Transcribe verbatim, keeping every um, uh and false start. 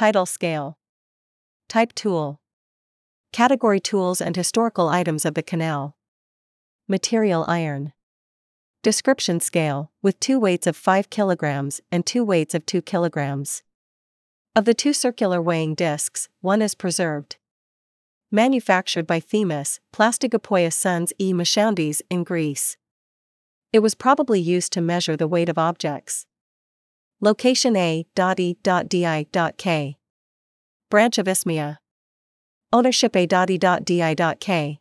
Tidal scale. Type tool. Category tools and historical items of the canal. Material iron. Description scale, with two weights of five kilograms and two weights of two kilograms. Of the two circular weighing discs, one is preserved. Manufactured by Themis, Plastigopoeia Sons e Machandes in Greece. It was probably used to measure the weight of objects. Location A E D K. Branch of Isthmia. Ownership A E D K.